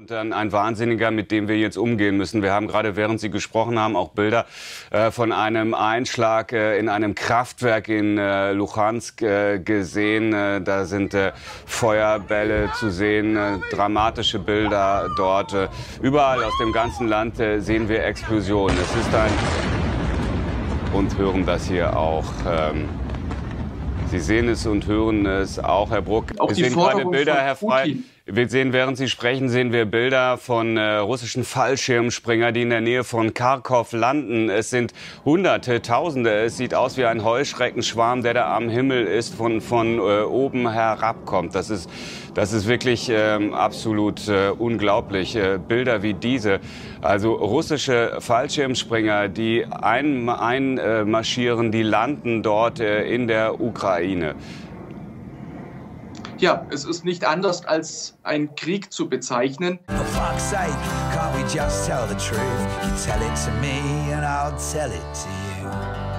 Und dann ein Wahnsinniger, mit dem wir jetzt umgehen müssen. Wir haben gerade, während Sie gesprochen haben, auch Bilder von einem Einschlag in einem Kraftwerk in Luhansk gesehen. Da sind Feuerbälle zu sehen, dramatische Bilder dort. Überall aus dem ganzen Land sehen wir Explosionen. Es ist und hören das hier auch. Sie sehen es und hören es auch, Herr Bruck. Auch wir die sehen gerade Forderung Bilder, von Herr Frey. Wir sehen, während Sie sprechen, sehen wir Bilder von russischen Fallschirmspringer, die in der Nähe von Kharkov landen. Es sind Hunderte, Tausende. Es sieht aus wie ein Heuschreckenschwarm, der da am Himmel ist, von oben herabkommt. Das ist wirklich absolut unglaublich. Bilder wie diese. Also russische Fallschirmspringer, die einmarschieren, die landen dort in der Ukraine. Ja, es ist nicht anders als ein Krieg zu bezeichnen. For fuck's sake, can't we just tell the truth? You tell it to me and I'll tell it to you.